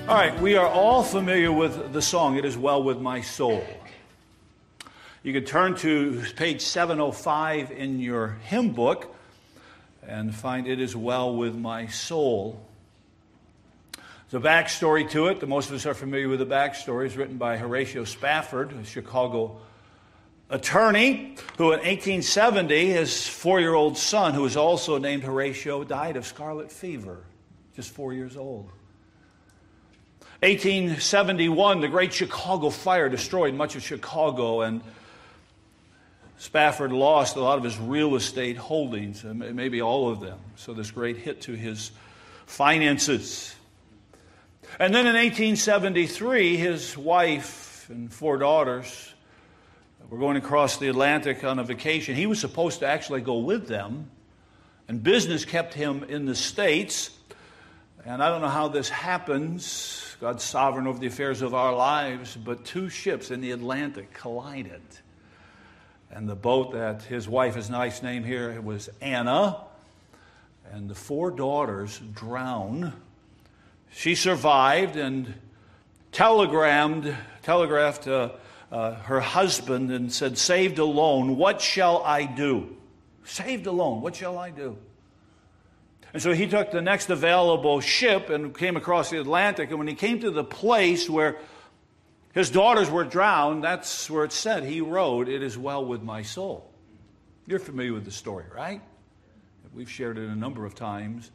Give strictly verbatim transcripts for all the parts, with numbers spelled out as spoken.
All right, we are all familiar with the song, It Is Well With My Soul. You can turn to page seven oh five in your hymn book and find It Is Well With My Soul. There's a backstory to it. The most of us are familiar with the backstory. It's written by Horatio Spafford, a Chicago attorney, who in eighteen seventy, his four-year-old son, who was also named Horatio, died of scarlet fever, just four years old. eighteen seventy-one, the Great Chicago Fire destroyed much of Chicago, and Spafford lost a lot of his real estate holdings, maybe all of them. So this great hit to his finances. And then in eighteen seventy-three, his wife and four daughters were going across the Atlantic on a vacation. He was supposed to actually go with them, and business kept him in the States. And I don't know how this happens. God's sovereign over the affairs of our lives, but two ships in the Atlantic collided. And the boat that his wife, his nice name here, was Anna, and the four daughters drowned. She survived and telegrammed, telegraphed uh, uh, her husband and said, "Saved alone, what shall I do? Saved alone, what shall I do?" And so he took the next available ship and came across the Atlantic. And when he came to the place where his daughters were drowned, that's where it said he wrote, "It is well with my soul." You're familiar with the story, right? We've shared it a number of times.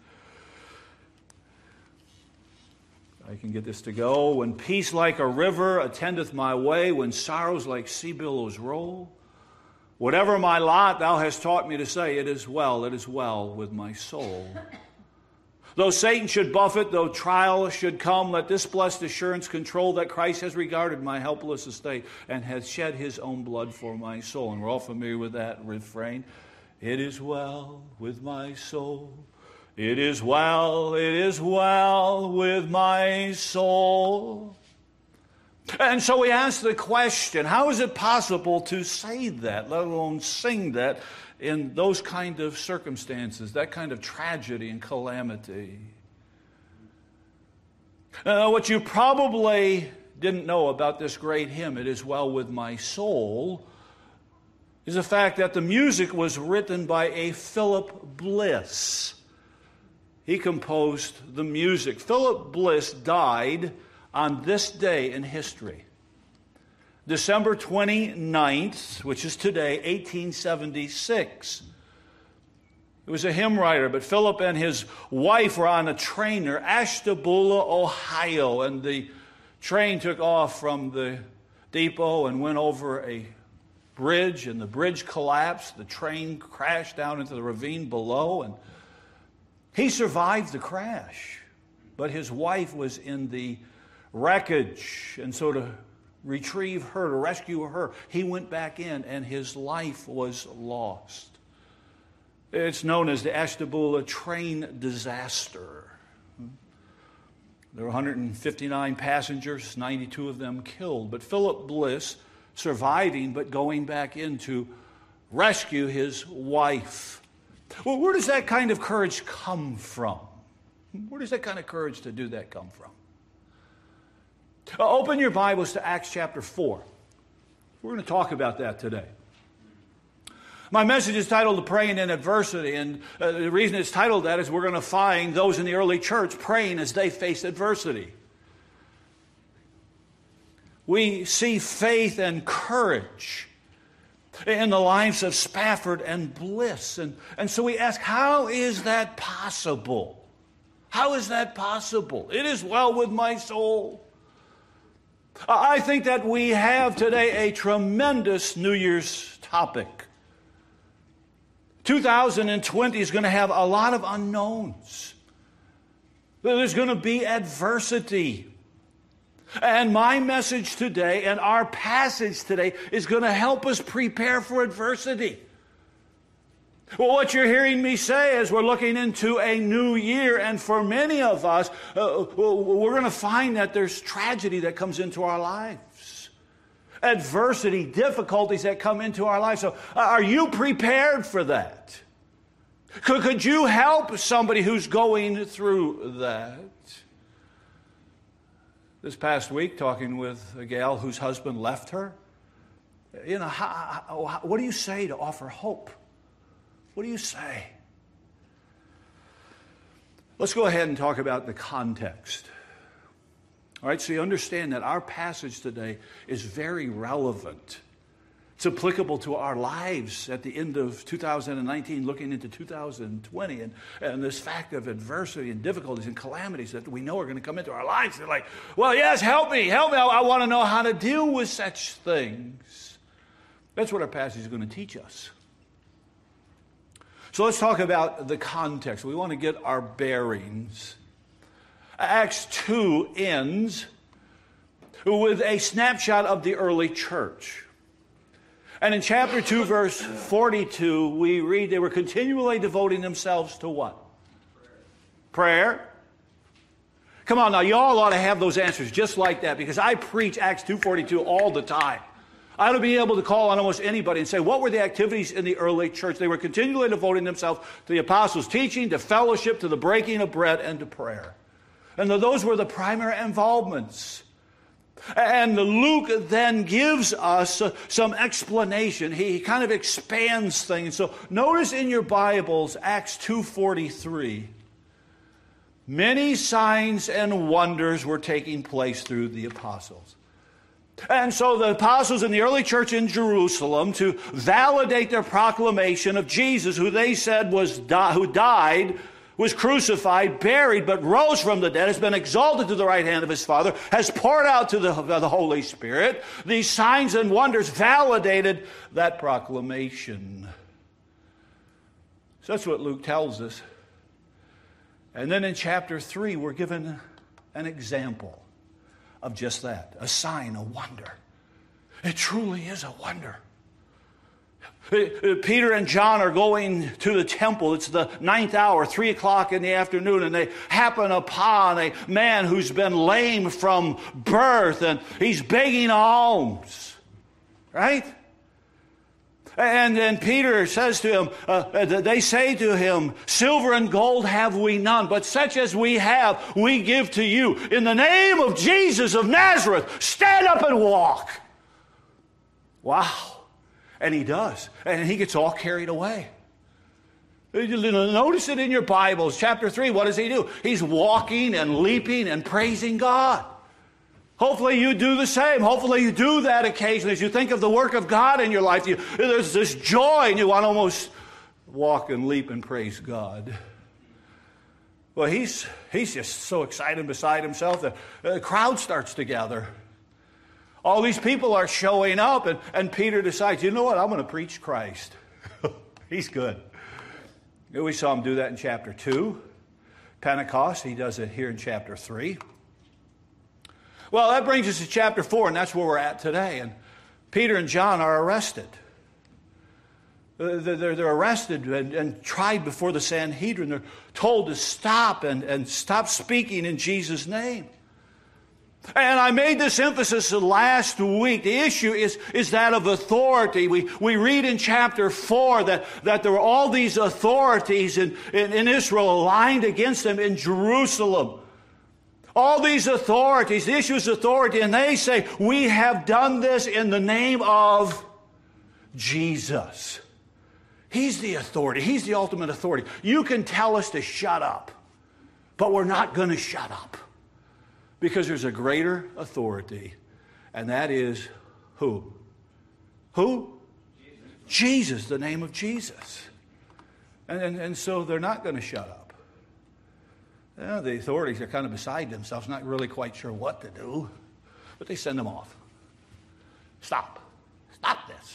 I can get this to go. "When peace like a river attendeth my way, when sorrows like sea billows roll, whatever my lot, thou hast taught me to say, it is well, it is well with my soul. Though Satan should buffet, though trial should come, let this blessed assurance control that Christ has regarded my helpless estate and has shed his own blood for my soul." And we're all familiar with that refrain. It is well with my soul. It is well, it is well with my soul. And so we ask the question, how is it possible to say that, let alone sing that, in those kind of circumstances, that kind of tragedy and calamity? Uh, what you probably didn't know about this great hymn, It Is Well With My Soul, is the fact that the music was written by a Philip Bliss. He composed the music. Philip Bliss died on this day in history, December twenty-ninth, which is today, eighteen seventy-six. He was a hymn writer, but Philip and his wife were on a train near Ashtabula, Ohio, and the train took off from the depot and went over a bridge, and the bridge collapsed. The train crashed down into the ravine below, and he survived the crash, but his wife was in the wreckage, and so to retrieve her, to rescue her, he went back in, and his life was lost. It's known as the Ashtabula train disaster. There were one hundred fifty-nine passengers, ninety-two of them killed, but Philip Bliss surviving, but going back in to rescue his wife. Well, where does that kind of courage come from? Where does that kind of courage to do that come from? Uh, open your Bibles to Acts chapter four. We're going to talk about that today. My message is titled Praying in Adversity, and uh, the reason it's titled that is we're going to find those in the early church praying as they faced adversity. We see faith and courage in the lives of Spafford and Bliss. And, and so we ask, how is that possible? How is that possible? It is well with my soul. I think that we have today a tremendous New Year's topic. two thousand twenty is going to have a lot of unknowns. There's going to be adversity. And my message today and our passage today is going to help us prepare for adversity. Well, what you're hearing me say is we're looking into a new year, and for many of us, uh, we're going to find that there's tragedy that comes into our lives. Adversity, difficulties that come into our lives. So are you prepared for that? Could, could you help somebody who's going through that? This past week, talking with a gal whose husband left her, you know, how, how, what do you say to offer hope? What do you say? Let's go ahead and talk about the context. All right, so you understand that our passage today is very relevant. It's applicable to our lives at the end of two thousand nineteen, looking into two thousand twenty, and, and this fact of adversity and difficulties and calamities that we know are going to come into our lives. They're like, well, yes, help me, help me. I, I want to know how to deal with such things. That's what our passage is going to teach us. So let's talk about the context. We want to get our bearings. Acts two ends with a snapshot of the early church. And in chapter two, verse forty-two, we read they were continually devoting themselves to what? Prayer. Prayer. Come on now, y'all ought to have those answers just like that, because I preach Acts two forty-two all the time. I ought to be able to call on almost anybody and say, what were the activities in the early church? They were continually devoting themselves to the apostles' teaching, to fellowship, to the breaking of bread, and to prayer. And those were the primary involvements. And Luke then gives us some explanation. He kind of expands things. So notice in your Bibles, Acts two forty-three. Many signs and wonders were taking place through the apostles. And so the apostles in the early church in Jerusalem, to validate their proclamation of Jesus, who they said was di- who died, was crucified, buried, but rose from the dead, has been exalted to the right hand of his Father, has poured out to the, the Holy Spirit. These signs and wonders validated that proclamation. So that's what Luke tells us. And then in chapter three, we're given an example of just that, a sign, a wonder. It truly is a wonder. Peter and John are going to the temple. It's the ninth hour, three o'clock in the afternoon, and they happen upon a man who's been lame from birth, and he's begging alms, right? And then Peter says to him, uh, they say to him, silver and gold have we none, but such as we have, we give to you. In the name of Jesus of Nazareth, stand up and walk. Wow. And he does. And he gets all carried away. Notice it in your Bibles. Chapter three, what does he do? He's walking and leaping and praising God. Hopefully you do the same. Hopefully you do that occasionally. As you think of the work of God in your life, you, there's this joy and you want to almost walk and leap and praise God. Well, he's, he's just so excited beside himself that a crowd starts to gather. All these people are showing up, and, and Peter decides, you know what, I'm going to preach Christ. He's good. We saw him do that in chapter two. Pentecost, he does it here in chapter three. Well, that brings us to chapter four, and that's where we're at today. And Peter and John are arrested. They're, they're arrested and, and tried before the Sanhedrin. They're told to stop and, and stop speaking in Jesus' name. And I made this emphasis last week. The issue is, is that of authority. We, we read in chapter four that, that there were all these authorities in, in, in Israel aligned against them in Jerusalem. All these authorities, the issue is authority, and they say, we have done this in the name of Jesus. He's the authority. He's the ultimate authority. You can tell us to shut up, but we're not going to shut up. Because there's a greater authority, and that is who? Who? Jesus, Jesus, the name of Jesus. And, and, and so they're not going to shut up. You know, the authorities are kind of beside themselves, not really quite sure what to do, but they send them off. Stop. Stop this.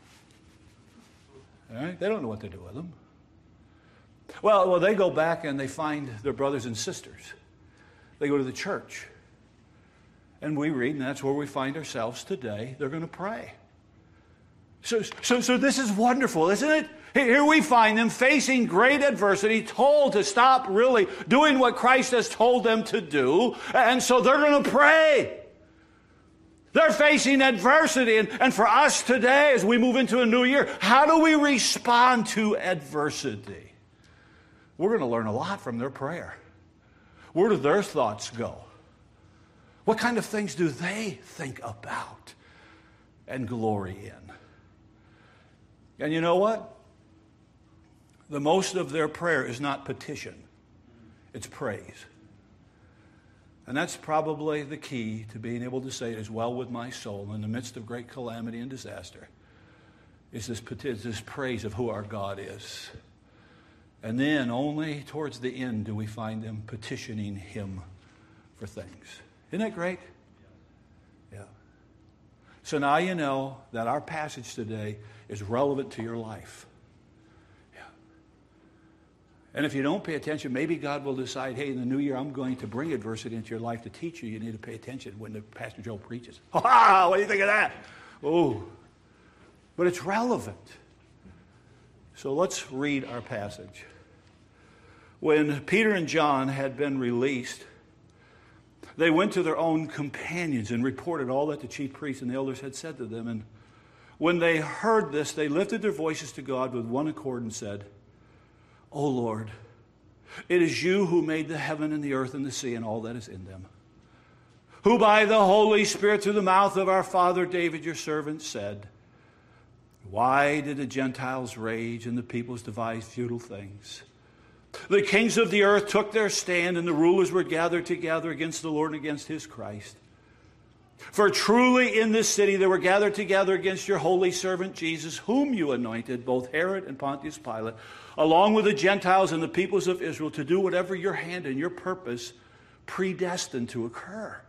All right? They don't know what to do with them. Well, well, they go back and they find their brothers and sisters. They go to the church. And we read, and that's where we find ourselves today. They're going to pray. So, so, so this is wonderful, isn't it? Here we find them facing great adversity, told to stop really doing what Christ has told them to do. And so they're going to pray. They're facing adversity. And, and for us today, as we move into a new year, how do we respond to adversity? We're going to learn a lot from their prayer. Where do their thoughts go? What kind of things do they think about and glory in? And you know what? The most of their prayer is not petition. It's praise. And that's probably the key to being able to say it is well with my soul in the midst of great calamity and disaster, is this, this praise of who our God is. And then only towards the end do we find them petitioning him for things. Isn't that great? Yeah. So now you know that our passage today is relevant to your life. And if you don't pay attention, maybe God will decide, hey, in the new year, I'm going to bring adversity into your life to teach you. You need to pay attention when the Pastor Joe preaches. Ha! What do you think of that? Oh, but it's relevant. So let's read our passage. When Peter and John had been released, they went to their own companions and reported all that the chief priests and the elders had said to them. And when they heard this, they lifted their voices to God with one accord and said, O Lord, it is you who made the heaven and the earth and the sea and all that is in them, who by the Holy Spirit through the mouth of our father David, your servant, said, why did the Gentiles rage and the peoples devise futile things? The kings of the earth took their stand, and the rulers were gathered together against the Lord and against his Christ. For truly in this city they were gathered together against your holy servant Jesus, whom you anointed, both Herod and Pontius Pilate, along with the Gentiles and the peoples of Israel, to do whatever your hand and your purpose predestined to occur.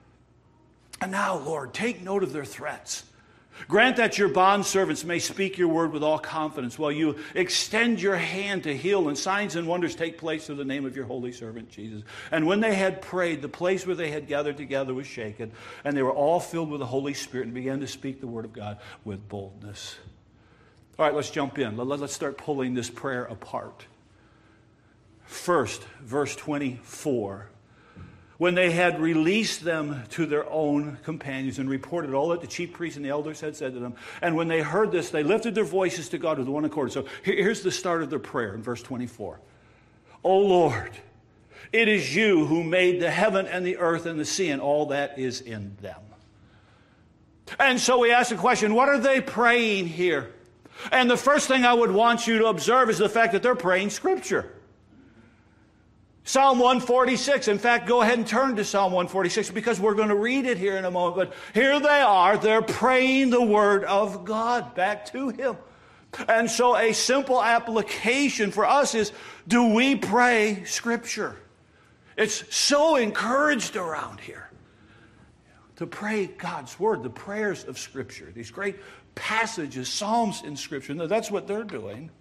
And now, Lord, take note of their threats. Grant that your bondservants may speak your word with all confidence, while you extend your hand to heal, and signs and wonders take place through the name of your holy servant Jesus. And when they had prayed, the place where they had gathered together was shaken, and they were all filled with the Holy Spirit and began to speak the word of God with boldness. All right, let's jump in. Let's start pulling this prayer apart. First, verse twenty-four. When they had released them to their own companions and reported all that the chief priests and the elders had said to them, and when they heard this, they lifted their voices to God with one accord. So here's the start of their prayer in verse twenty-four. O Lord, it is you who made the heaven and the earth and the sea and all that is in them. And so we ask the question, what are they praying here? And the first thing I would want you to observe is the fact that they're praying Scripture. Psalm one forty-six. In fact, go ahead and turn to Psalm one forty-six because we're going to read it here in a moment. But here they are. They're praying the Word of God back to Him. And so a simple application for us is, do we pray Scripture? It's so encouraged around here to pray God's Word, the prayers of Scripture, these great passages, Psalms in Scripture. Now, that's what they're doing.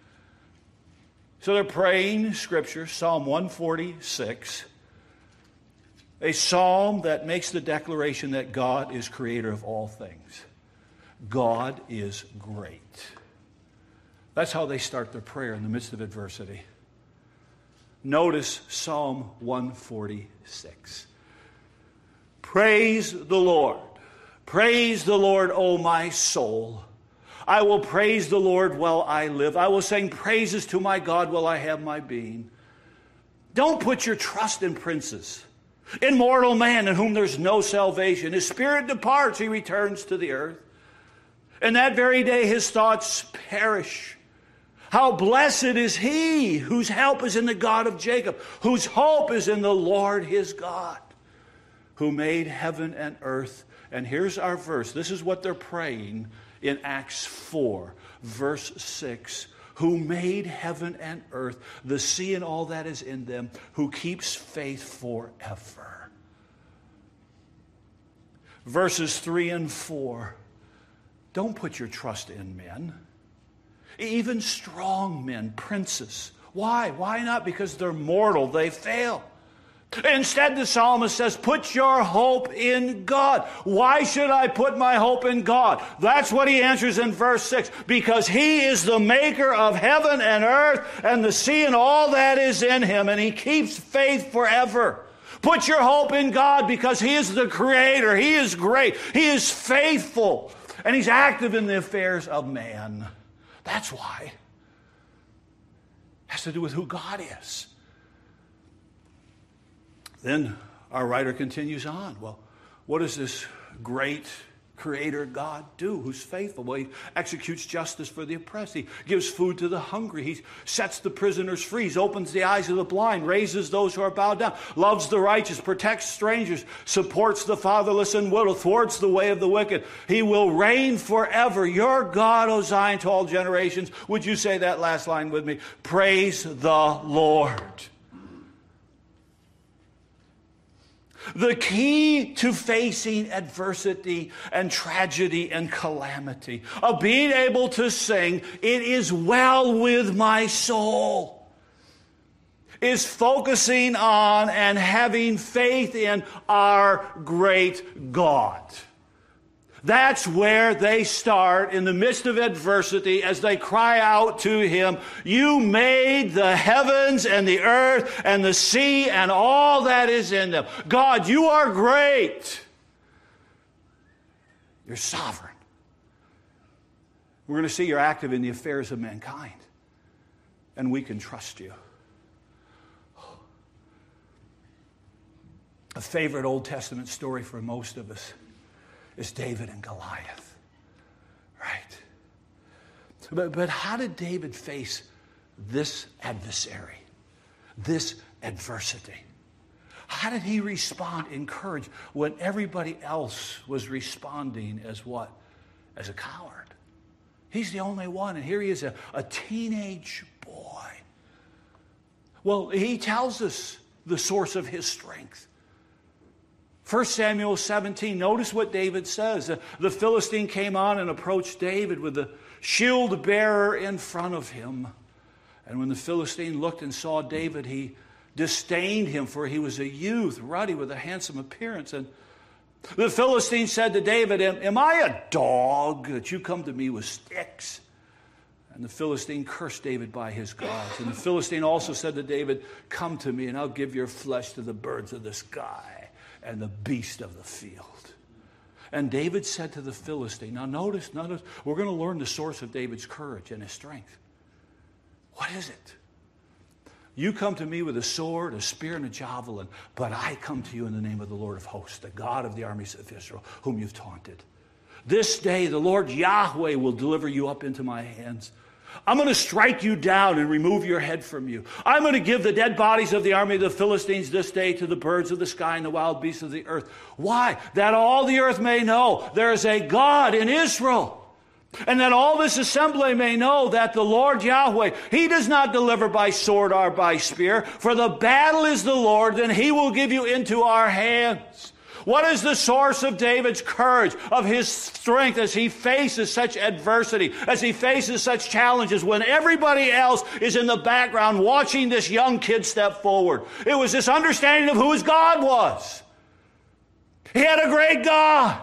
So they're praying Scripture, Psalm one forty-six, a psalm that makes the declaration that God is creator of all things. God is great. That's how they start their prayer in the midst of adversity. Notice Psalm one forty-six. Praise the Lord. Praise the Lord, O my soul. I will praise the Lord while I live. I will sing praises to my God while I have my being. Don't put your trust in princes, in mortal man in whom there's no salvation. His spirit departs, he returns to the earth. And that very day his thoughts perish. How blessed is he whose help is in the God of Jacob, whose hope is in the Lord his God, who made heaven and earth. And here's our verse. This is what they're praying in Acts four, verse six. Who made heaven and earth, the sea and all that is in them, who keeps faith forever. Verses three and four. Don't put your trust in men. Even strong men, princes. Why? Why not? Because they're mortal. They fail. Instead, the psalmist says, put your hope in God. Why should I put my hope in God? That's what he answers in verse six. Because he is the maker of heaven and earth and the sea and all that is in him, and he keeps faith forever. Put your hope in God because he is the creator. He is great. He is faithful. And he's active in the affairs of man. That's why. It has to do with who God is. Then Our writer continues on. Well, what does this great Creator God do who's faithful? Well, he executes justice for the oppressed. He gives food to the hungry. He sets the prisoners free. He opens the eyes of the blind, raises those who are bowed down, loves the righteous, protects strangers, supports the fatherless and widow, thwarts the way of the wicked. He will reign forever. Your God, O Zion, to all generations. Would you say that last line with me? Praise the Lord. The key to facing adversity and tragedy and calamity, of being able to sing, "It is well with my soul," is focusing on and having faith in our great God. That's where they start in the midst of adversity as they cry out to Him, "You made the heavens and the earth and the sea and all that is in them. God, you are great. You're sovereign. We're going to see you're active in the affairs of mankind, and we can trust you." A favorite Old Testament story for most of us is David and Goliath, right? But, but how did David face this adversary, this adversity? How did he respond in courage when everybody else was responding as what? As a coward. He's the only one, and here he is, a, a teenage boy. Well, he tells us the source of his strength. First Samuel seventeen, notice what David says. The Philistine came on and approached David with the shield bearer in front of him. And when the Philistine looked and saw David, he disdained him, for he was a youth, ruddy, with a handsome appearance. And the Philistine said to David, "Am, am I a dog that you come to me with sticks?" And the Philistine cursed David by his gods. And the Philistine also said to David, "Come to me, and I'll give your flesh to the birds of the sky and the beast of the field." And David said to the Philistine, now notice, notice, we're going to learn the source of David's courage and his strength. What is it? "You come to me with a sword, a spear, and a javelin, but I come to you in the name of the Lord of hosts, the God of the armies of Israel, whom you've taunted. This day the Lord Yahweh will deliver you up into my hands. I'm going to strike you down and remove your head from you. I'm going to give the dead bodies of the army of the Philistines this day to the birds of the sky and the wild beasts of the earth." Why? That all the earth may know there is a God in Israel. And that all this assembly may know that the Lord Yahweh, He does not deliver by sword or by spear, for the battle is the Lord, and He will give you into our hands. What is the source of David's courage, of his strength as he faces such adversity, as he faces such challenges when everybody else is in the background watching this young kid step forward? It was this understanding of who his God was. He had a great God.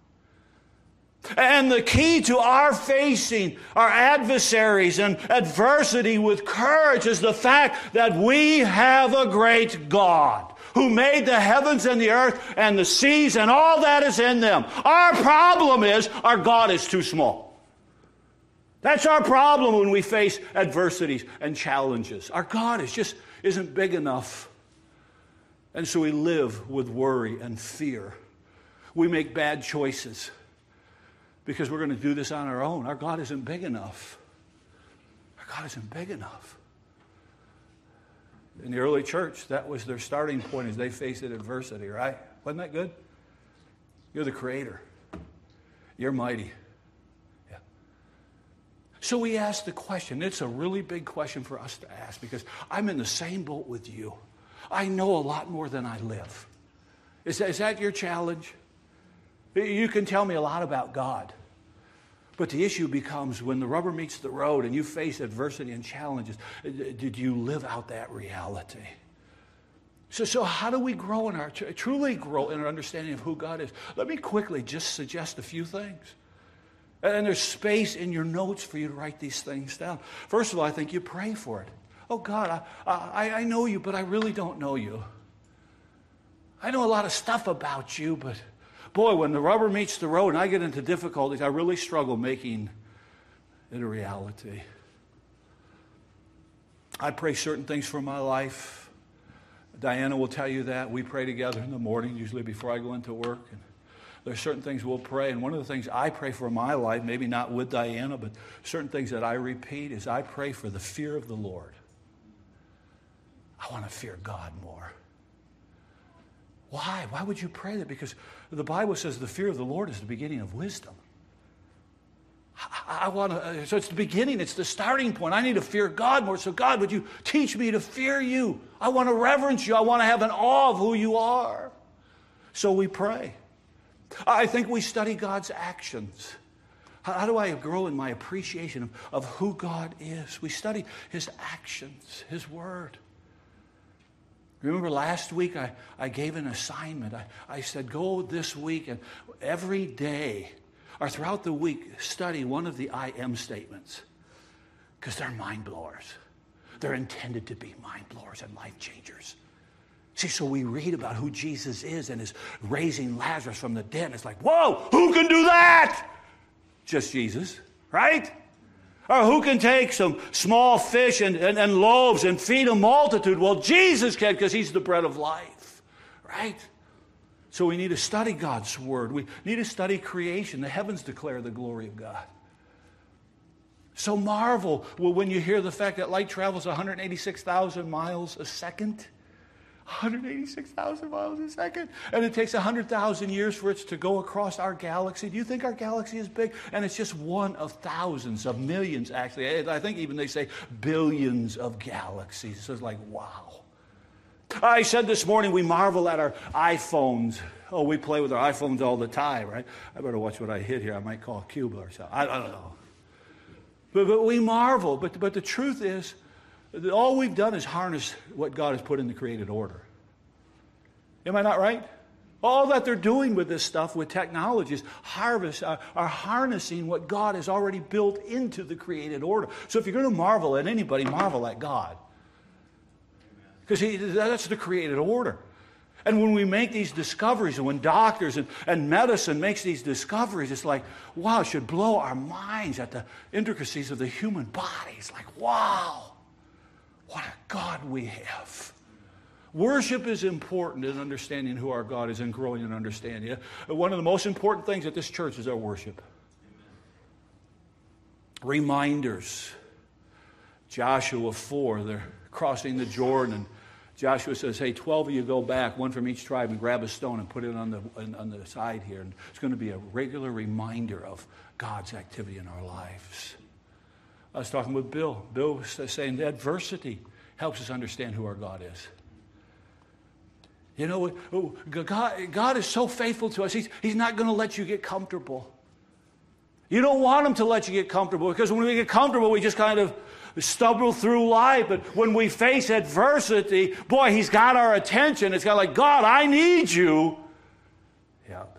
And the key to our facing our adversaries and adversity with courage is the fact that we have a great God who made the heavens and the earth and the seas and all that is in them. Our problem is our God is too small. That's our problem when we face adversities and challenges. Our God is just isn't big enough. And so we live with worry and fear. We make bad choices because we're going to do this on our own. Our God isn't big enough. Our God isn't big enough. In the early church, that was their starting point as they faced adversity, right? Wasn't that good? You're the Creator. You're mighty. Yeah. So we ask the question. It's a really big question for us to ask because I'm in the same boat with you. I know a lot more than I live. Is that, is that your challenge? You can tell me a lot about God. But the issue becomes when the rubber meets the road and you face adversity and challenges, did you live out that reality? So, so how do we grow in our, truly grow in our understanding of who God is? Let me quickly just suggest a few things. And there's space in your notes for you to write these things down. First of all, I think you pray for it. Oh, God, I, I, I know you, but I really don't know you. I know a lot of stuff about you, but boy, when the rubber meets the road and I get into difficulties, I really struggle making it a reality. I pray certain things for my life Diana will tell you that. We pray together in the morning, usually before I go into work. And there's certain things we'll pray. And one of the things I pray for in my life, maybe not with Diana, but certain things that I repeat is I pray for the fear of the Lord. I want to fear God more. Why? Why would you pray that? Because the Bible says the fear of the Lord is the beginning of wisdom. I, I want to, so it's the beginning, it's the starting point. I need to fear God more. So God, would you teach me to fear you? I want to reverence you. I want to have an awe of who you are. So we pray. I think we study God's actions. How, how do I grow in my appreciation of, of who God is? We study his actions, his word. Remember last week I, I gave an assignment. I, I said, go this week and every day or throughout the week, study one of the I am statements. Because they're mind blowers. They're intended to be mind blowers and life changers. See, so we read about who Jesus is and his raising Lazarus from the dead. And it's like, whoa, who can do that? Just Jesus, right? Or who can take some small fish and, and, and loaves and feed a multitude? Well, Jesus can because he's the bread of life, right? So we need to study God's word. We need to study creation. The heavens declare the glory of God. So marvel when you hear the fact that light travels one hundred eighty-six thousand miles a second. one hundred eighty-six thousand miles a second. And it takes one hundred thousand years for it to go across our galaxy. Do you think our galaxy is big? And it's just one of thousands, of millions actually. I think even they say billions of galaxies. So it's like, wow. I said this morning we marvel at our iPhones. Oh, we play with our iPhones all the time, right? I better watch what I hit here. I might call Cuba or something. I, I don't know. But, but we marvel. But, but the truth is, that all we've done is harness what God has put in the created order. Am I not right? All that they're doing with this stuff, with technology, is harvest, are, are harnessing what God has already built into the created order. So if you're going to marvel at anybody, marvel at God. Because that's the created order. And when we make these discoveries, and when doctors and, and medicine makes these discoveries, it's like, wow, it should blow our minds at the intricacies of the human body. It's like, wow, what a God we have. Worship is important in understanding who our God is and growing in understanding it. One of the most important things at this church is our worship. Amen. Reminders. Joshua four, they're crossing the Jordan, and Joshua says, hey, twelve of you go back, one from each tribe, and grab a stone and put it on the on the side here. And it's going to be a regular reminder of God's activity in our lives. I was talking with Bill. Bill was saying that adversity helps us understand who our God is. You know, God, God is so faithful to us. He's, he's not going to let you get comfortable. You don't want him to let you get comfortable, because when we get comfortable, we just kind of stumble through life. But when we face adversity, boy, he's got our attention. It's kind of like, God, I need you. Yep.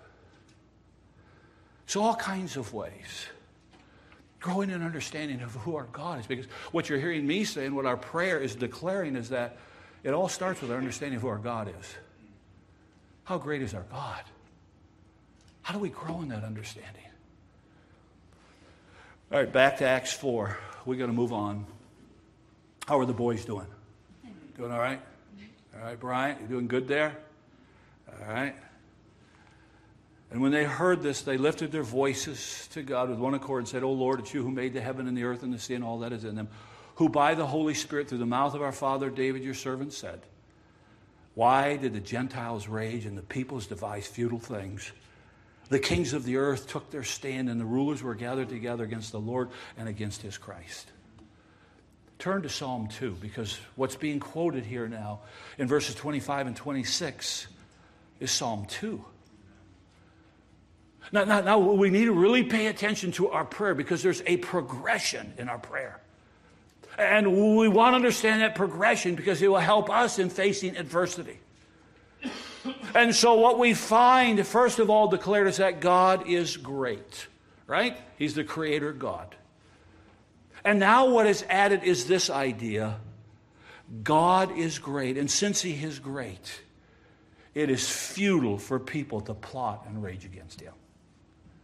So all kinds of ways. Growing in understanding of who our God is. Because what you're hearing me saying, what our prayer is declaring, is that it all starts with our understanding of who our God is. How great is our God? How do we grow in that understanding? All right, back to Acts four. We're going to move on. How are the boys doing? Doing all right? All right, Brian, you doing good there? All right. And when they heard this, they lifted their voices to God with one accord and said, O Lord, it's you who made the heaven and the earth and the sea and all that is in them, who by the Holy Spirit through the mouth of our father David, your servant, said, why did the Gentiles rage and the peoples devise futile things? The kings of the earth took their stand, and the rulers were gathered together against the Lord and against his Christ. Turn to Psalm two, because what's being quoted here now in verses twenty-five and twenty-six is Psalm two. Now, now, now we need to really pay attention to our prayer, because there's a progression in our prayer. And we want to understand that progression because it will help us in facing adversity. And so what we find, first of all, declared is that God is great, right? He's the creator God. And now what is added is this idea: God is great, and since he is great, it is futile for people to plot and rage against him.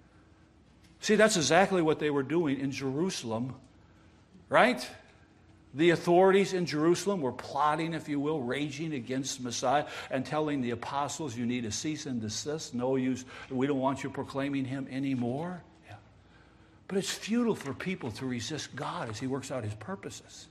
See, that's exactly what they were doing in Jerusalem, right? The authorities in Jerusalem were plotting, if you will, raging against Messiah and telling the apostles, you need to cease and desist. No use. We don't want you proclaiming him anymore. Yeah. But it's futile for people to resist God as he works out his purposes.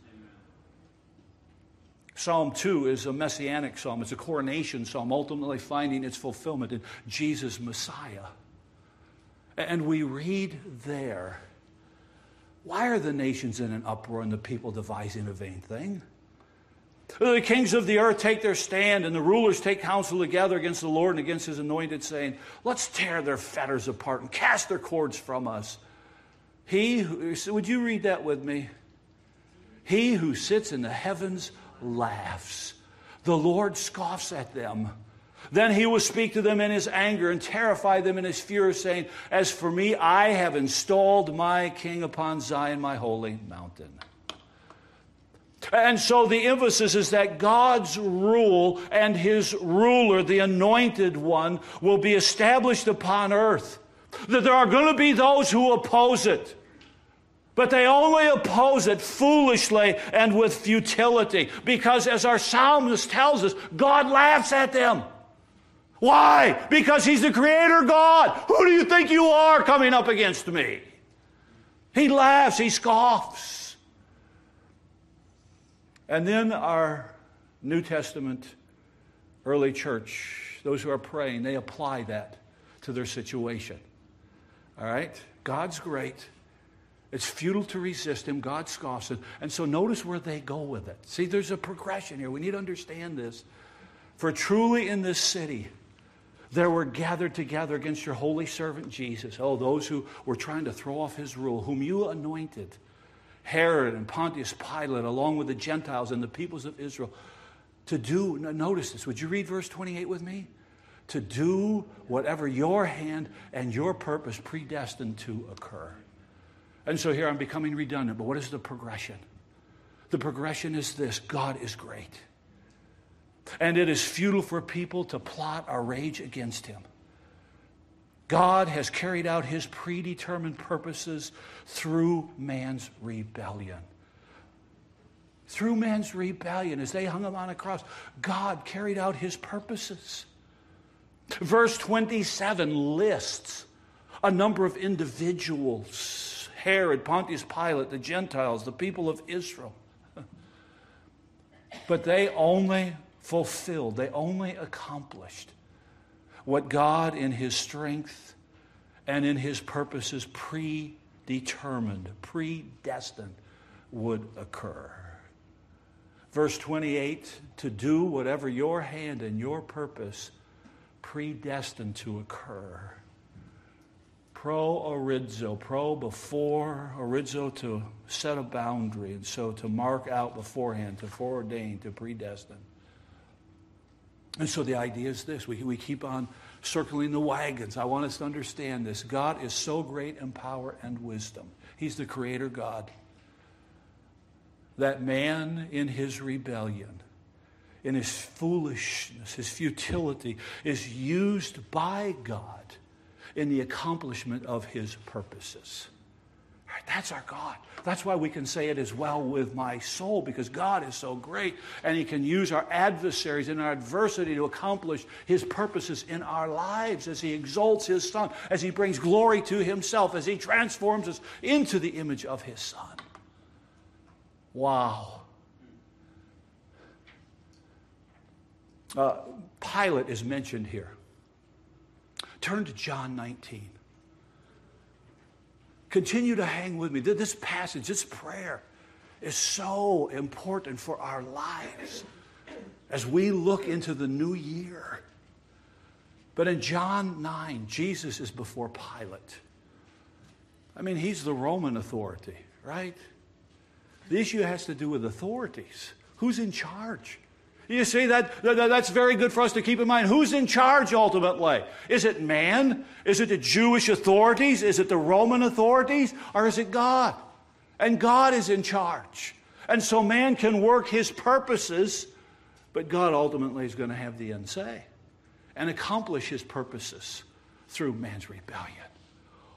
Psalm two is a messianic psalm. It's a coronation psalm, ultimately finding its fulfillment in Jesus, Messiah. And we read there, why are the nations in an uproar and the people devising a vain thing? The kings of the earth take their stand and the rulers take counsel together against the Lord and against his anointed, saying, let's tear their fetters apart and cast their cords from us. He, who, would you read that with me? He who sits in the heavens laughs. The Lord scoffs at them. Then he will speak to them in his anger and terrify them in his fury, saying, as for me, I have installed my king upon Zion, my holy mountain. And so the emphasis is that God's rule and his ruler, the anointed one, will be established upon earth. That there are going to be those who oppose it. But they only oppose it foolishly and with futility. Because as our psalmist tells us, God laughs at them. Why? Because he's the creator God. Who do you think you are coming up against me? He laughs, he scoffs. And then our New Testament early church, those who are praying, they apply that to their situation. All right? God's great. It's futile to resist him. God scoffs it. And so notice where they go with it. See, there's a progression here. We need to understand this. For truly in this city, there were gathered together against your holy servant Jesus. Oh, those who were trying to throw off his rule, whom you anointed, Herod and Pontius Pilate, along with the Gentiles and the peoples of Israel, to do, notice this, would you read verse twenty-eight with me? To do whatever your hand and your purpose predestined to occur. And so here I'm becoming redundant, but what is the progression? The progression is this: God is great. And it is futile for people to plot or rage against him. God has carried out his predetermined purposes through man's rebellion. Through man's rebellion, as they hung him on a cross, God carried out his purposes. Verse twenty-seven lists a number of individuals: Herod, Pontius Pilate, the Gentiles, the people of Israel. But they only fulfilled, they only accomplished what God in his strength and in his purposes predetermined, predestined would occur. Verse twenty-eight, to do whatever your hand and your purpose predestined to occur. Pro orizo, pro before, orizo to set a boundary, and so to mark out beforehand, to foreordain, to predestine. And so the idea is this. We, we keep on circling the wagons. I want us to understand this. God is so great in power and wisdom. He's the creator God. That man in his rebellion, in his foolishness, his futility, is used by God in the accomplishment of his purposes. All right, that's our God. That's why we can say it is well with my soul, because God is so great and he can use our adversaries in our adversity to accomplish his purposes in our lives as he exalts his Son, as he brings glory to himself, as he transforms us into the image of his Son. Wow. Uh, Pilate is mentioned here. Turn to John nineteen. Continue to hang with me. This passage, this prayer is so important for our lives as we look into the new year. But in John nine, Jesus is before Pilate. I mean, he's the Roman authority, right? The issue has to do with authorities. Who's in charge? You see, that, that that's very good for us to keep in mind. Who's in charge ultimately? Is it man? Is it the Jewish authorities? Is it the Roman authorities? Or is it God? And God is in charge. And so man can work his purposes, but God ultimately is going to have the end say and accomplish his purposes through man's rebellion.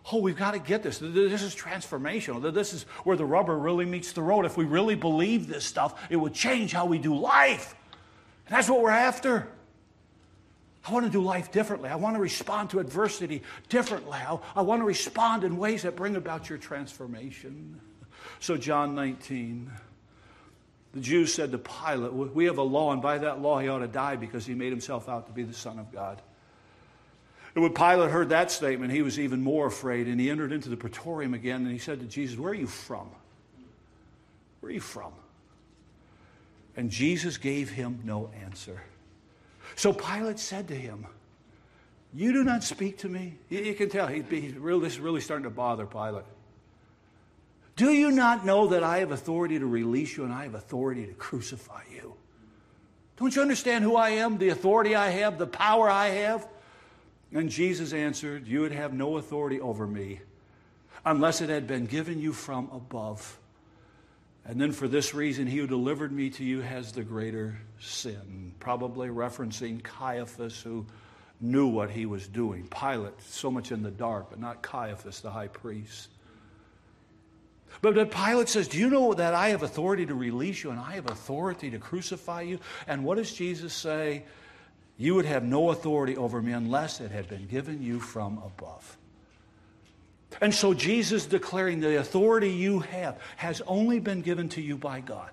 Oh, we've got to get this. This is transformational. This is where the rubber really meets the road. If we really believe this stuff, it would change how we do life. And that's what we're after. I want to do life differently. I want to respond to adversity differently. I, I want to respond in ways that bring about your transformation. So John nineteen, the Jews said to Pilate, we have a law, and by that law he ought to die because he made himself out to be the Son of God. And when Pilate heard that statement, he was even more afraid, and he entered into the praetorium again, and he said to Jesus, where are you from? Where are you from? And Jesus gave him no answer. So Pilate said to him, you do not speak to me? You, you can tell, he, he's really, this is really starting to bother Pilate. Do you not know that I have authority to release you and I have authority to crucify you? Don't you understand who I am, the authority I have, the power I have? And Jesus answered, you would have no authority over me unless it had been given you from above. And then for this reason, he who delivered me to you has the greater sin. Probably referencing Caiaphas, who knew what he was doing. Pilate, so much in the dark, but not Caiaphas, the high priest. But, but Pilate says, do you know that I have authority to release you and I have authority to crucify you? And what does Jesus say? You would have no authority over me unless it had been given you from above. And so Jesus declaring the authority you have has only been given to you by God.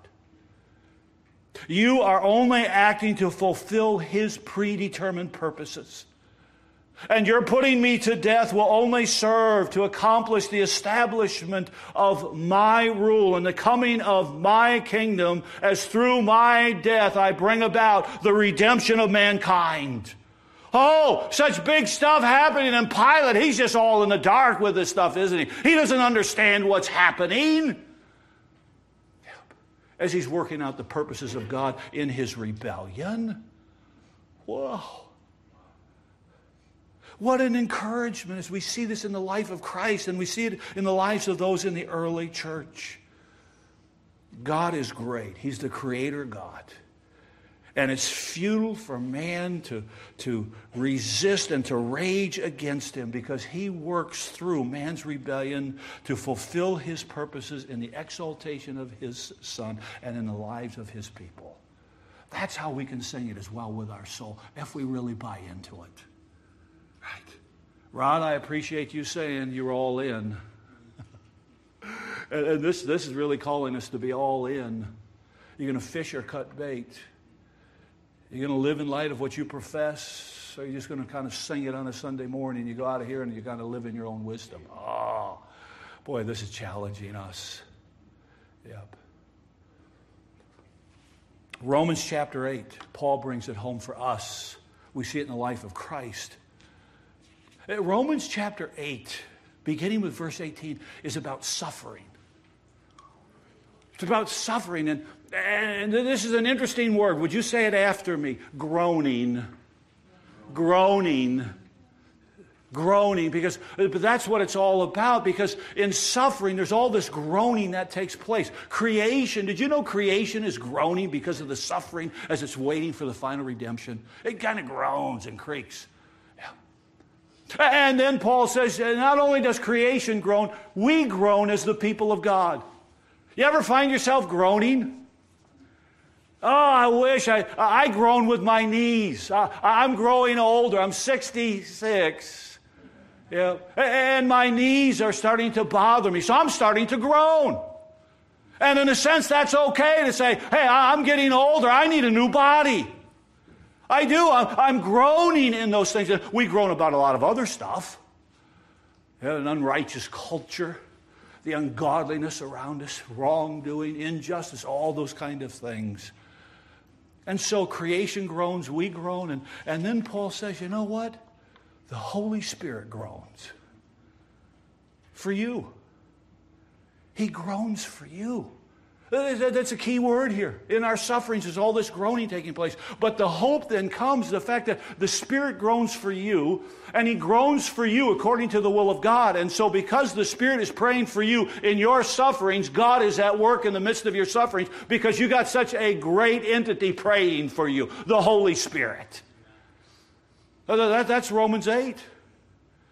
You are only acting to fulfill His predetermined purposes. And your putting me to death will only serve to accomplish the establishment of my rule and the coming of my kingdom, as through my death I bring about the redemption of mankind. Oh, such big stuff happening, and Pilate, he's just all in the dark with this stuff, isn't he? He doesn't understand what's happening. As he's working out the purposes of God in his rebellion. Whoa. What an encouragement as we see this in the life of Christ and we see it in the lives of those in the early church. God is great. He's the creator God. And it's futile for man to, to resist and to rage against him because he works through man's rebellion to fulfill his purposes in the exaltation of his Son and in the lives of his people. That's how we can sing it as well with our soul, if we really buy into it. Right. Ron, I appreciate you saying you're all in. and and this, this is really calling us to be all in. You're going to fish or cut bait. You're going to live in light of what you profess, or you're just going to kind of sing it on a Sunday morning. You go out of here and you kind of live in your own wisdom. Oh, boy, this is challenging us. Yep. Romans chapter eight, Paul brings it home for us. We see it in the life of Christ. Romans chapter eight, beginning with verse eighteen, is about suffering. It's about suffering, and, and this is an interesting word. Would you say it after me? Groaning. Groaning. Groaning, because but that's what it's all about, because in suffering, there's all this groaning that takes place. Creation, did you know creation is groaning because of the suffering as it's waiting for the final redemption? It kind of groans and creaks. And then Paul says, not only does creation groan, we groan as the people of God. You ever find yourself groaning? Oh, I wish I, I groan with my knees. I, I'm growing older. I'm sixty-six. Yeah. And my knees are starting to bother me. So I'm starting to groan. And in a sense, that's okay to say, hey, I'm getting older. I need a new body. I do. I'm, I'm groaning in those things. We groan about a lot of other stuff. Yeah, an unrighteous culture, the ungodliness around us, wrongdoing, injustice, all those kind of things. And so creation groans, we groan. And, and then Paul says, you know what? The Holy Spirit groans for you. He groans for you. That's a key word here. In our sufferings, there's all this groaning taking place. But the hope then comes, the fact that the Spirit groans for you, and He groans for you according to the will of God. And so because the Spirit is praying for you in your sufferings, God is at work in the midst of your sufferings because you got such a great entity praying for you, the Holy Spirit. That's Romans eight.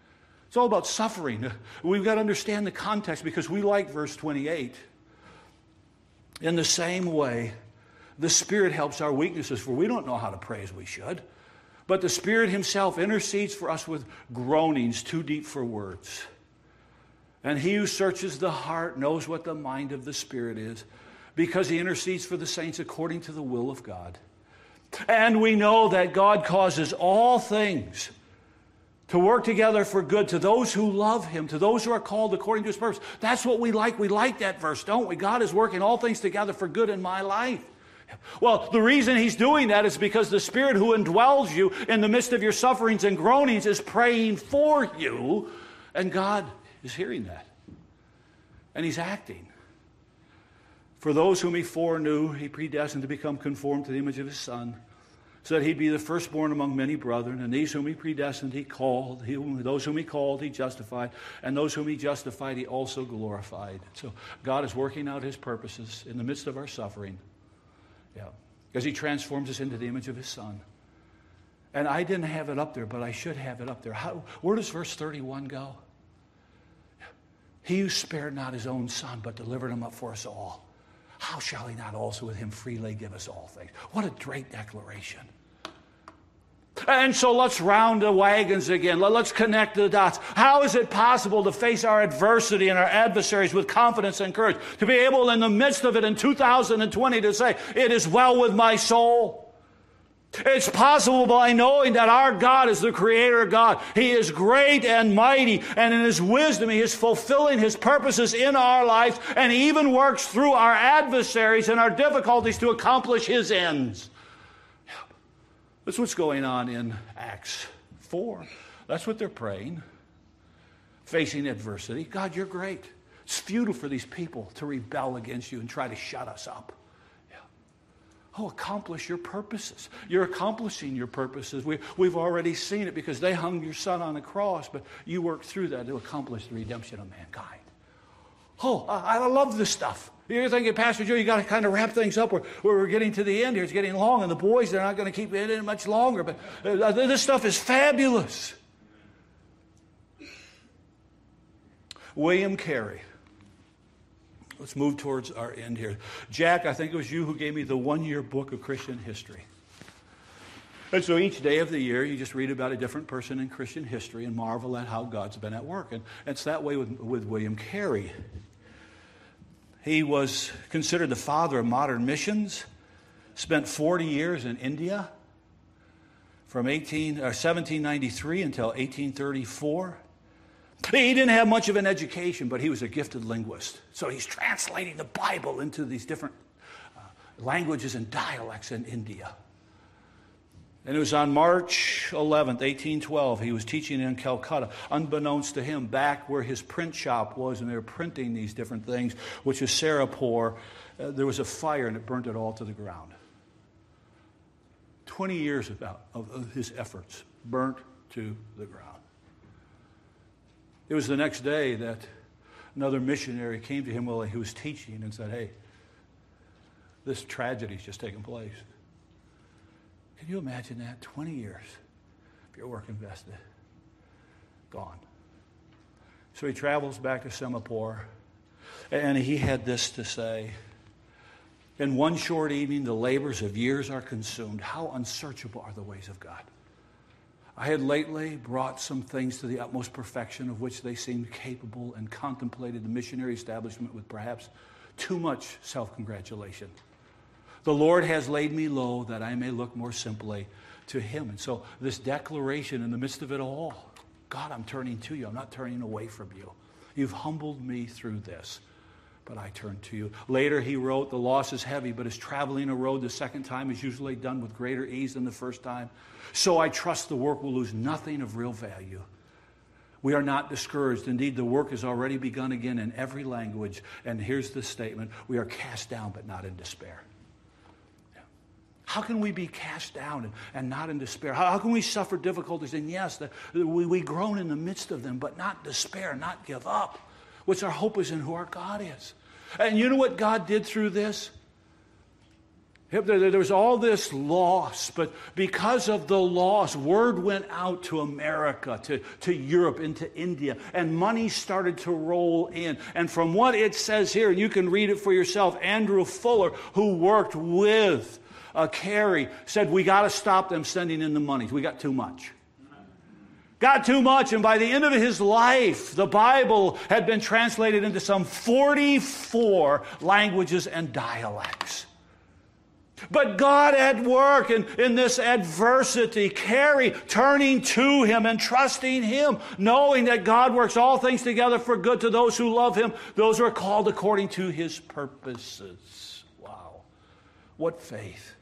It's all about suffering. We've got to understand the context because we like verse twenty-eight. In the same way, the Spirit helps our weaknesses, for we don't know how to pray as we should. But the Spirit himself intercedes for us with groanings too deep for words. And he who searches the heart knows what the mind of the Spirit is, because he intercedes for the saints according to the will of God. And we know that God causes all things to work together for good to those who love him, to those who are called according to his purpose. That's what we like. We like that verse, don't we? God is working all things together for good in my life. Well, the reason he's doing that is because the Spirit who indwells you in the midst of your sufferings and groanings is praying for you, and God is hearing that. And he's acting. For those whom he foreknew, he predestined to become conformed to the image of his Son, so that he'd be the firstborn among many brethren. And these whom he predestined, he called. He, those whom he called, he justified. And those whom he justified, he also glorified. So God is working out his purposes in the midst of our suffering. Yeah, because he transforms us into the image of his Son. And I didn't have it up there, but I should have it up there. How, where does verse thirty-one go? He who spared not his own Son, but delivered him up for us all, how shall he not also with him freely give us all things? What a great declaration. And so let's round the wagons again. Let's connect the dots. How is it possible to face our adversity and our adversaries with confidence and courage? To be able in the midst of it in two thousand twenty to say, it is well with my soul. It's possible by knowing that our God is the Creator God. He is great and mighty, and in his wisdom, he is fulfilling his purposes in our lives, and he even works through our adversaries and our difficulties to accomplish his ends. That's what's going on in Acts four. That's what they're praying, facing adversity. God, you're great. It's futile for these people to rebel against you and try to shut us up. Oh, accomplish your purposes. You're accomplishing your purposes. We, we've already seen it because they hung your Son on the cross, but you worked through that to accomplish the redemption of mankind. Oh, I, I love this stuff. You're thinking, Pastor Joe, you got to kind of wrap things up. Where, where we're getting to the end here. It's getting long, and the boys, they're not going to keep it in much longer. But uh, this stuff is fabulous. William Carey. Let's move towards our end here. Jack, I think it was you who gave me the one-year book of Christian history. And so each day of the year, you just read about a different person in Christian history and marvel at how God's been at work. And it's that way with, with William Carey. He was considered the father of modern missions, spent forty years in India from eighteen, or seventeen ninety-three until eighteen thirty-four. He didn't have much of an education, but he was a gifted linguist. So he's translating the Bible into these different uh, languages and dialects in India. And it was on March eleventh, eighteen twelve, he was teaching in Calcutta, unbeknownst to him, back where his print shop was, and they were printing these different things, which is Sarapur. Uh, there was a fire, and it burnt it all to the ground. Twenty years about, of, of his efforts burnt to the ground. It was the next day that another missionary came to him while he was teaching and said, hey, this tragedy's just taken place. Can you imagine that? twenty years of your work invested, gone. So he travels back to Semapur, and he had this to say, in one short evening, the labors of years are consumed. How unsearchable are the ways of God. I had lately brought some things to the utmost perfection of which they seemed capable, and contemplated the missionary establishment with perhaps too much self-congratulation. The Lord has laid me low that I may look more simply to him. And so this declaration in the midst of it all, God, I'm turning to you. I'm not turning away from you. You've humbled me through this, but I turn to you. Later he wrote, the loss is heavy, but as traveling a road the second time is usually done with greater ease than the first time. So I trust the work will lose nothing of real value. We are not discouraged. Indeed, the work has already begun again in every language. And here's the statement. We are cast down, but not in despair. How can we be cast down and, and not in despair? How, how can we suffer difficulties? And yes, the, we, we groan in the midst of them, but not despair, not give up. What's our hope is in who our God is. And you know what God did through this? There was all this loss, but because of the loss, word went out to America, to, to Europe, into India, and money started to roll in. And from what it says here, and you can read it for yourself, Andrew Fuller, who worked with uh, Carey, said, we got to stop them sending in the money. We got too much. Got too much, and by the end of his life, the Bible had been translated into some forty-four languages and dialects. But God at work in, in this adversity, Carey turning to Him and trusting Him, knowing that God works all things together for good to those who love Him, those who are called according to His purposes. Wow. What faith.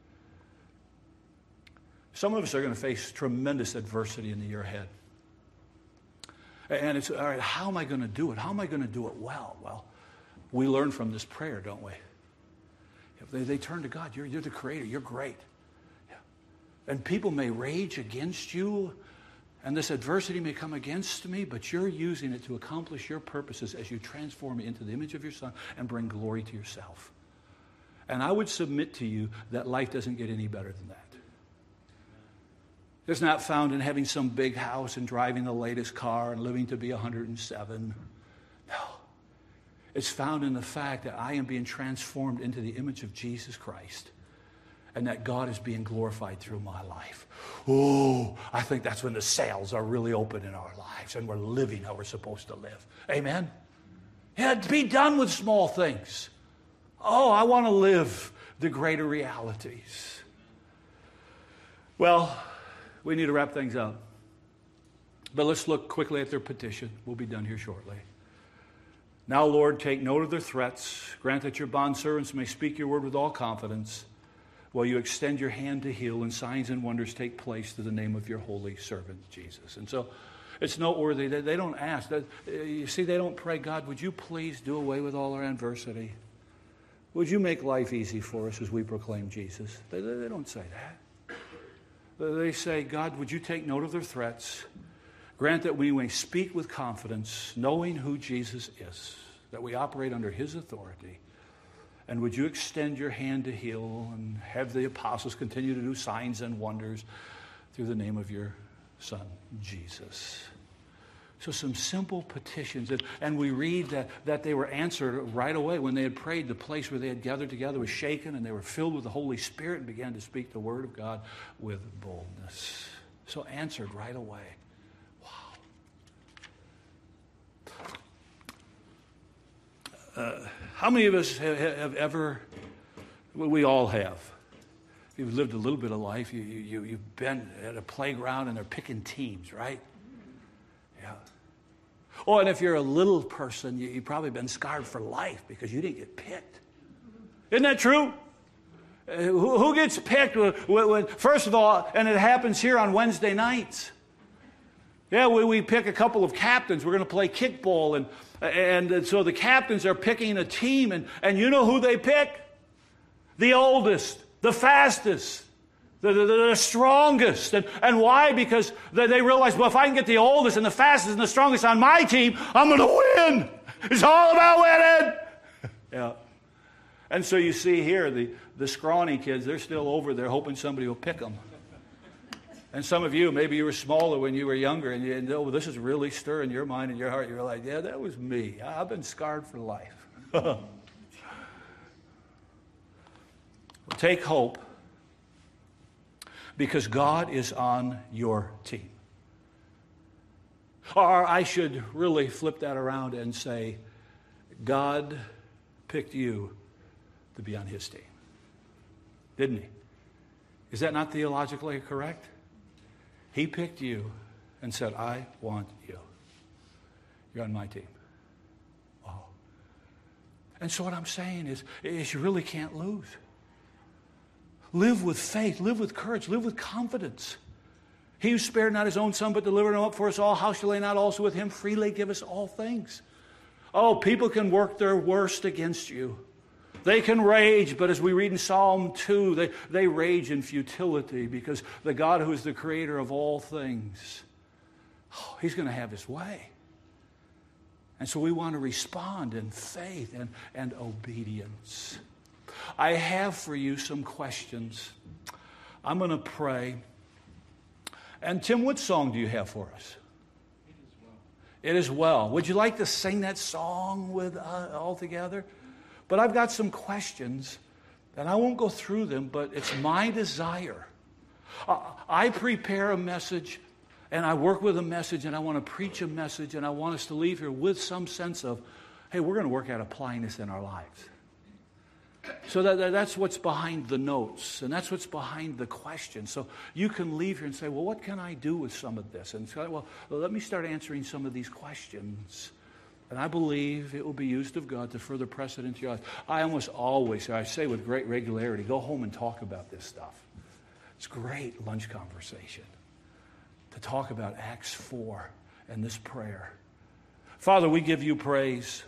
Some of us are going to face tremendous adversity in the year ahead. And it's, all right, how am I going to do it? How am I going to do it well? Well, we learn from this prayer, don't we? They, they turn to God. You're, you're the Creator. You're great. Yeah. And people may rage against you, and this adversity may come against me, but you're using it to accomplish your purposes as you transform me into the image of your Son and bring glory to yourself. And I would submit to you that life doesn't get any better than that. It's not found in having some big house and driving the latest car and living to be one hundred seven. No. It's found in the fact that I am being transformed into the image of Jesus Christ and that God is being glorified through my life. Oh, I think that's when the sails are really open in our lives and we're living how we're supposed to live. Amen? Yeah, be done with small things. Oh, I want to live the greater realities. Well, we need to wrap things up. But let's look quickly at their petition. We'll be done here shortly. Now, Lord, take note of their threats. Grant that your bondservants may speak your word with all confidence, while you extend your hand to heal and signs and wonders take place through the name of your holy servant, Jesus. And so it's noteworthy that they don't ask. That, you see, they don't pray, God, would you please do away with all our adversity? Would you make life easy for us as we proclaim Jesus? They, they don't say that. They say, God, would you take note of their threats? Grant that we may speak with confidence, knowing who Jesus is, that we operate under his authority. And would you extend your hand to heal and have the apostles continue to do signs and wonders through the name of your Son, Jesus. So some simple petitions. And, and we read that, that they were answered right away. When they had prayed, the place where they had gathered together was shaken, and they were filled with the Holy Spirit and began to speak the word of God with boldness. So answered right away. Uh, how many of us have, have ever, well, we all have. If you've lived a little bit of life, you, you, you've been at a playground and they're picking teams, right? Yeah. Oh, and if you're a little person, you, you've probably been scarred for life because you didn't get picked. Isn't that true? Uh, who, who gets picked? When, when, first of all, and it happens here on Wednesday nights. Yeah, we, we pick a couple of captains. We're going to play kickball, and And so the captains are picking a team, and, and you know who they pick? The oldest, the fastest, the, the, the strongest. And, and why? Because they, they realize, well, if I can get the oldest and the fastest and the strongest on my team, I'm going to win. It's all about winning. Yeah. And so you see here, the, the scrawny kids, they're still over there hoping somebody will pick them. And some of you, maybe you were smaller when you were younger, and you know, this is really stirring your mind and your heart. You're like, yeah, that was me. I've been scarred for life. Take hope, because God is on your team. Or I should really flip that around and say, God picked you to be on his team. Didn't he? Is that not theologically correct? He picked you and said, I want you. You're on my team. Wow. And so what I'm saying is, is you really can't lose. Live with faith. Live with courage. Live with confidence. He who spared not his own son, but delivered him up for us all, how shall he not also with him freely give us all things? Oh, people can work their worst against you. They can rage, but as we read in Psalm two, they, they rage in futility because the God who is the creator of all things, oh, he's going to have his way. And so we want to respond in faith and, and obedience. I have for you some questions. I'm going to pray. And Tim, what song do you have for us? It is well. Would you like to sing that song with uh, all together? But I've got some questions, and I won't go through them, but it's my desire. Uh, I prepare a message, and I work with a message, and I want to preach a message, and I want us to leave here with some sense of, hey, we're going to work at applying this in our lives. So that, that, that's what's behind the notes, and that's what's behind the question. So you can leave here and say, well, what can I do with some of this? And so, well, let me start answering some of these questions. And I believe it will be used of God to further press it into your life. I almost always, I say with great regularity, go home and talk about this stuff. It's great lunch conversation to talk about Acts four and this prayer. Father, we give you praise.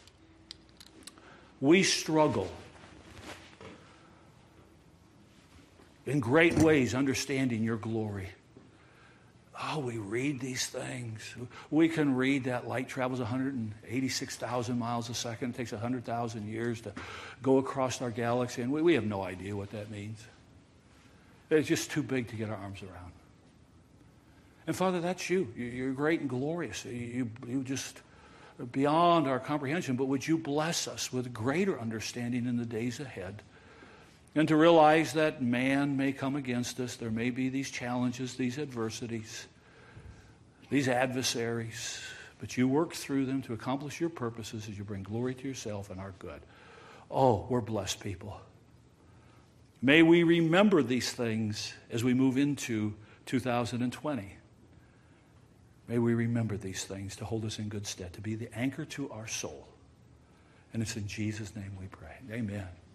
We struggle in great ways understanding your glory. Oh, we read these things. We can read that light travels one hundred eighty-six thousand miles a second. It takes one hundred thousand years to go across our galaxy, and we, we have no idea what that means. It's just too big to get our arms around. And Father, that's you. You're great and glorious. You, you just are beyond our comprehension, but would you bless us with greater understanding in the days ahead? And to realize that man may come against us. There may be these challenges, these adversities, these adversaries. But you work through them to accomplish your purposes as you bring glory to yourself and our good. Oh, we're blessed people. May we remember these things as we move into two thousand twenty. May we remember these things to hold us in good stead, to be the anchor to our soul. And it's in Jesus' name we pray. Amen.